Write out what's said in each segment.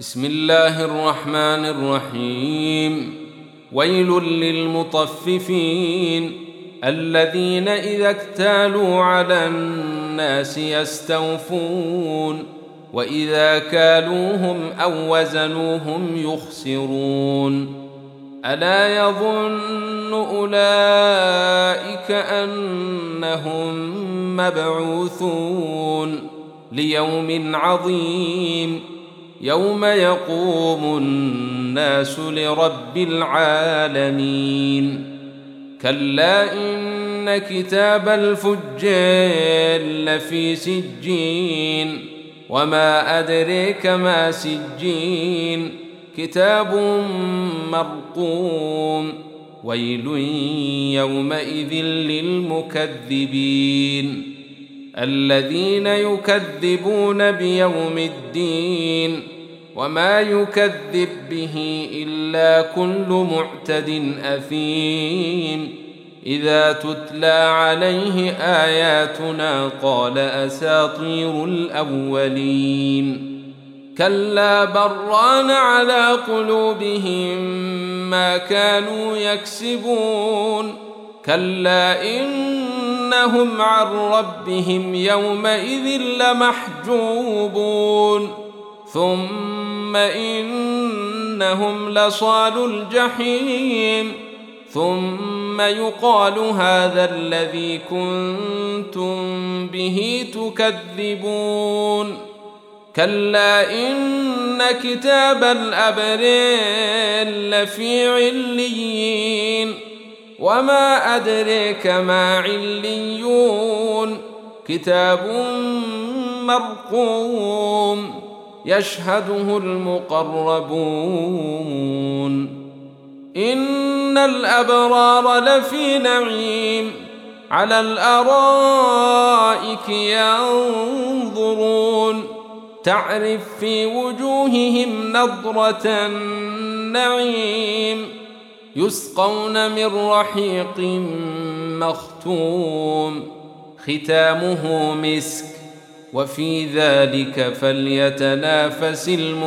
بسم الله الرحمن الرحيم. ويل للمطففين الذين إذا اكتالوا على الناس يستوفون وإذا كالوهم أو وزنوهم يخسرون. ألا يظن أولئك أنهم مبعوثون ليوم عظيم يوم يقوم الناس لرب العالمين. كلا إن كتاب الفجار لفي سجين وما أدريك ما سجين كتاب مرقوم. ويل يومئذ للمكذبين الذين يكذبون بيوم الدين وما يكذب به إلا كل معتد أثيم إذا تتلى عليه آياتنا قال أساطير الأولين. كلا بران على قلوبهم ما كانوا يكسبون. كلا إنهم عن ربهم يومئذ لمحجوبون ثم إنهم لصالو الجحيم ثم يقال هذا الذي كنتم به تكذبون. كلا إن كتاب الأبرار لفي عليين وما أدريك ما عليون كتاب مرقوم يشهده المقربون. إن الأبرار لفي نعيم على الأرائك ينظرون تعرف في وجوههم نضرة النعيم يسقون من رحيق مختوم ختامه مسك وفي ذلك فليتنافس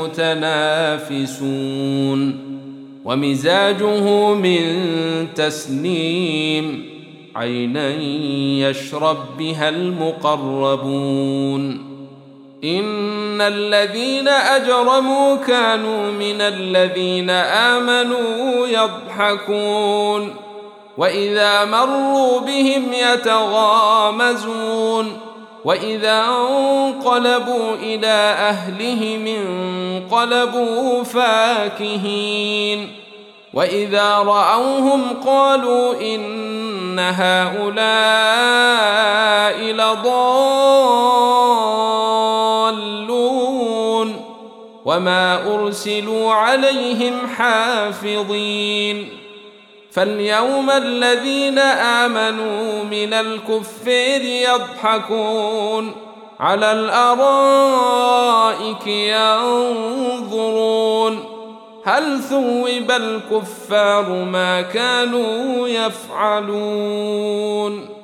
المتنافسون. ومزاجه من تسنيم عينا يشرب بها المقربون. إن الذين أجرموا كانوا من الذين آمنوا يضحكون وإذا مروا بهم يتغامزون وإذا انقلبوا إلى أهلهم انقلبوا فاكهين وإذا رأوهم قالوا إن هؤلاء لضالون وما أرسلوا عليهم حافظين. فاليوم الذين آمنوا من الكفار يضحكون على الأرائك ينظرون هل ثوب الكفار ما كانوا يفعلون.